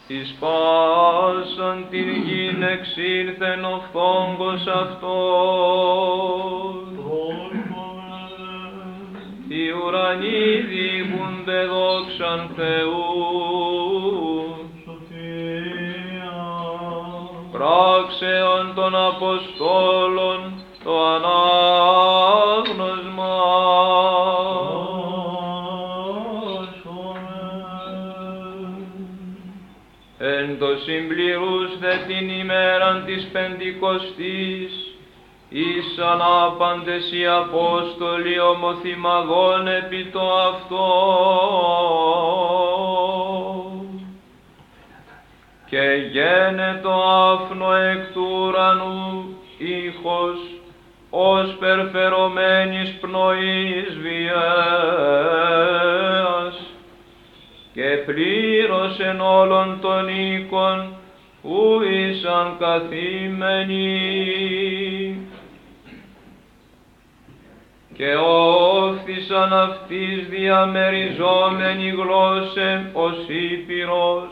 εις πάσαν την γην εξήλθεν ο φθόγκος αυτός. Οι ουρανοί διηγούνται δόξαν Θεού, πράξεων των Αποστόλων το ανάγνωσμα. Εν το συμπληρούς δε την ημέραν της Πεντηκοστής, ήσαν άπαντες οι Απόστολοι ομοθυμαδών επί το αυτό. Και γένετο άφνο εκ του ουρανού ήχος, ως περφερωμένης πνοής βιαίας, και πλήρωσεν όλων των οίκων ου ήσαν καθήμενοι. Και όφθησαν αυτής διαμεριζόμενη γλώσσε ως Ήπειρος,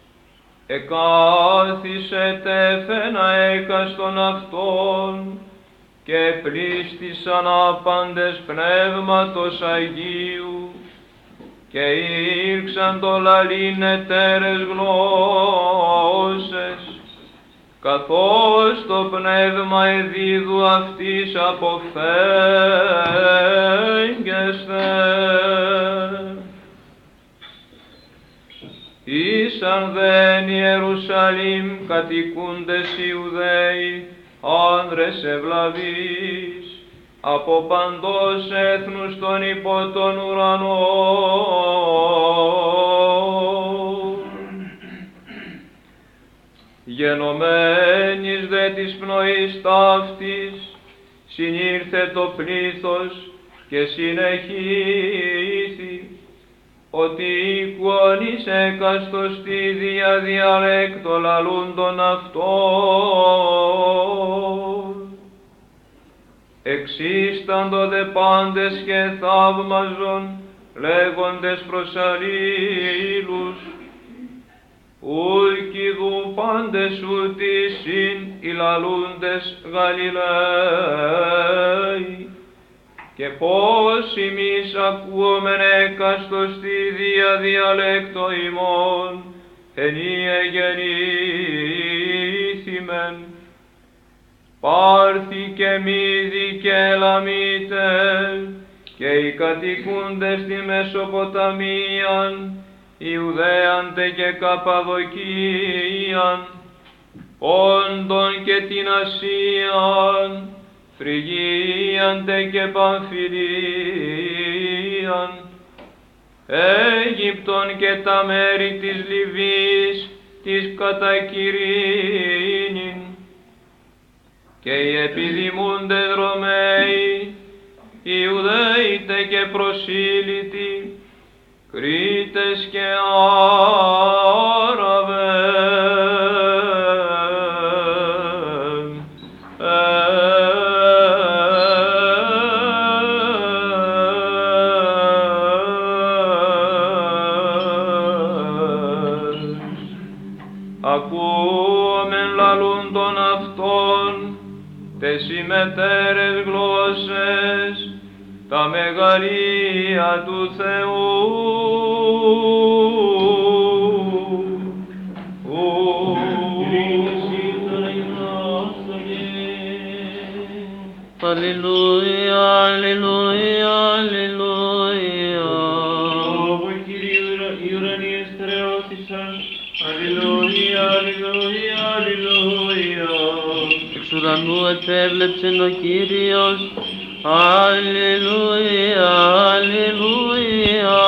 εκάθισε τέφαινα έκαστον αυτών, και πλήστησαν άπαντες πνεύματος Αγίου, και ήρξαν το λαλήν εταίρες γλώσσες, καθώς το πνεύμα εδίδου αυτής αποφέγγεσθε. Ήσαν δε εν Ιερουσαλήμ κατοικούντες Ιουδαίοι, άνδρες ευλαβείς, από παντός έθνους των υπό τον ουρανό. Γενομένης δε της πνοής ταύτης, συνήρθε το πλήθος και συνεχήθη, ότι οίκουον εις έκαστος τη διαδιαλέκτο λαλούντον αυτόν. Εξίσταντο δε πάντες και θαύμαζον, λέγοντες προς αλλήλους, ουλκιδού πάντες ούτι συν οι λαλούντες Γαλιλαίοι, και πώς εμείς ακούομεν έκαστος τη διαδιαλέκτο ημών, ενίε γεννήθημεν, Πάρθη και Μύδη και Ελαμίτες, και οι κατοικούντες στη Μεσοποταμίαν, Ιουδαίαν τε και Καπαδοκίαν, Πόντον και την Ασίαν, Φρυγίαν τε και Παμφιλίαν, Αίγυπτον και τα μέρη της Λιβύης, της κατά Κυρίνην, και οι επιδημούνται Ρωμαίοι, Ιουδαίοι τε και προσήλυτοι, Κρήτες και ακούομεν λαλούντον αυτών τες ημετέρες γλώσσες, τα μεγαλεία του Θεού. Αλληλούια, αλληλούια, αλληλούια. Λόγω Κυρίου οι ουρανοί εστερεώθησαν. Αλληλούια, αλληλούια, αλληλούια. Εξ ουρανού επέβλεψεν ο Κύριος. Αλληλούια, αλληλούια.